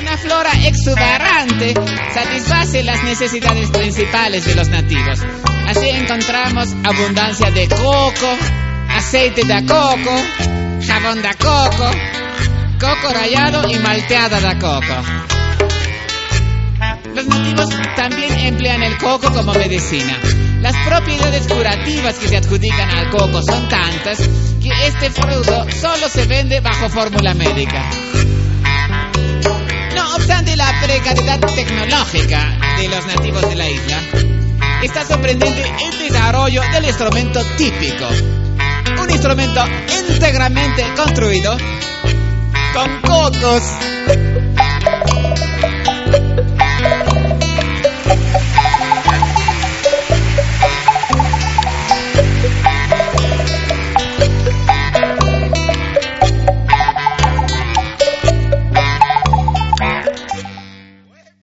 una flora exuberante satisface las necesidades principales de los nativos. Así encontramos abundancia de coco, aceite de coco, jabón de coco, coco rallado y malteada de coco. Los nativos también emplean el coco como medicina. Las propiedades curativas que se adjudican al coco son tantas que este fruto solo se vende bajo fórmula médica. No obstante la precariedad tecnológica de los nativos de la isla, está sorprendente el desarrollo del instrumento típico. Un instrumento íntegramente construido con cocos.